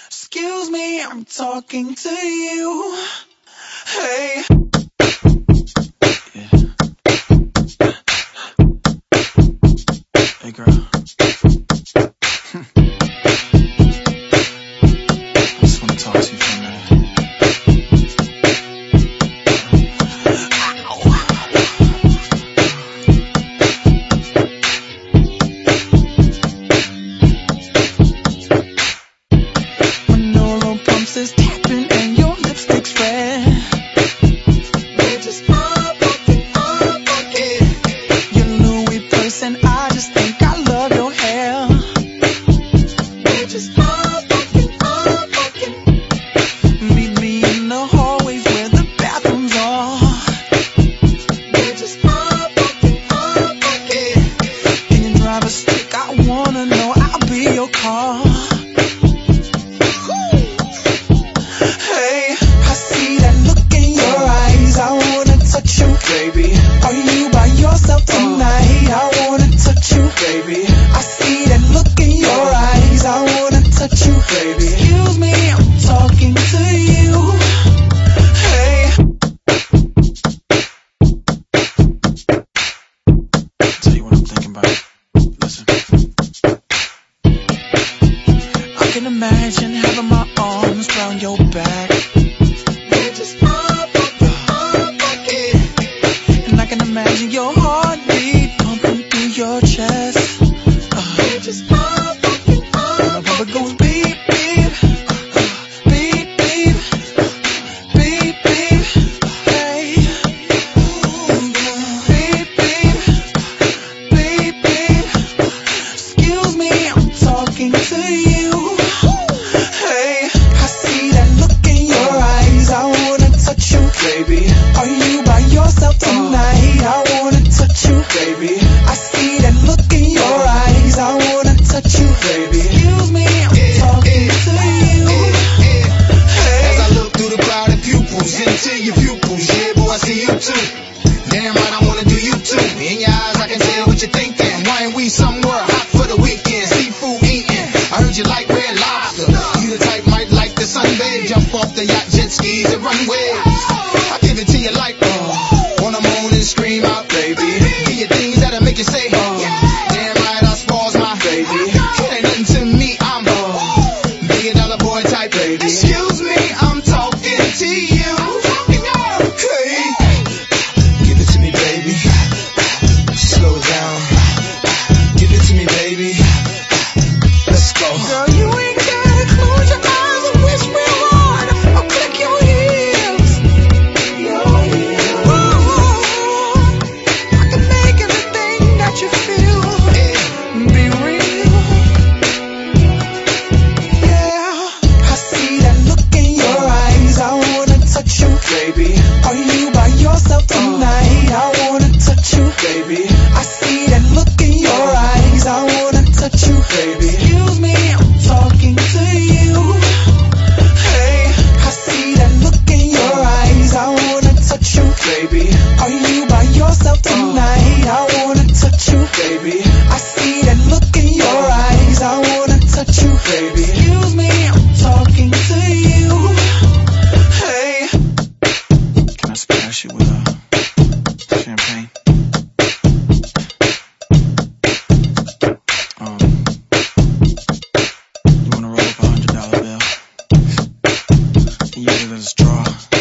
Excuse me, I'm talking to you. Hey. Yeah. Hey, girl. I just want to talk to you for a minute. Manolo pumps is tapping and your lipstick's red. We're just fucking. Your Louis purse and I just think I love your hair. We're just fucking. Meet me in the hallways where the bathrooms are. We're just fucking. Can you drive a stick? I wanna know. I'll be your car. Hey, I see that look in your eyes. I wanna touch you, baby. Are you by yourself tonight? I wanna touch you, baby. I see that look in your eyes. I wanna touch you, baby. Excuse me, I'm talking to you. Hey. I'll tell you what I'm thinking about. Listen. I can imagine having my arms around your back. We're just and I can imagine your heartbeat pumping through your chest. We're just when my it goes beep, beep, beep, beep, beep, beep, hey. Beep, beep, beep, beep. Excuse me, I'm talking to you. Hey, I see that look in your eyes. I wanna touch you, baby. Are you by yourself tonight? I wanna touch you, baby. I see that look in your eyes. I wanna touch you, baby. Excuse me, I'm talking to you. Hey. As I look through the crowd of pupils into your pupils, yeah, boy, I see you too. Damn right, I wanna do you too. In your eyes, I can tell what you're thinking. Why ain't we somewhere hot for the weekend? Seafood eating. I heard you like red lobster. You the type might like the sunbathe. Jump off the yacht, jet skis, and run waves. I give it to you like, wanna moan and scream out, baby. Give you things that'll make you say, damn right, I spoils my baby. It ain't nothing to me, I'm $1 billion boy type, baby. Excuse me, I'm talking to you. Hey, give it to me, baby. Slow down. Give it to me, baby. Let's go. Girl, you ain't gotta close your eyes and wish real hard or click your heels. I can make everything that you feel be real. Yeah, I see that look in your eyes. I wanna touch you, baby. Are you by yourself tonight? I wanna touch you, baby. I see that look in your eyes. I wanna touch you, baby. Excuse me, I'm talking to you. Hey, I see that look in your eyes. I wanna touch you, baby. Are you by yourself tonight? I wanna touch you, baby. I see that look in your eyes. I wanna touch you, baby. Excuse me, I'm talking to you. Hey, can I splash you with champagne? You wanna roll up $100 bill? And use it as a straw.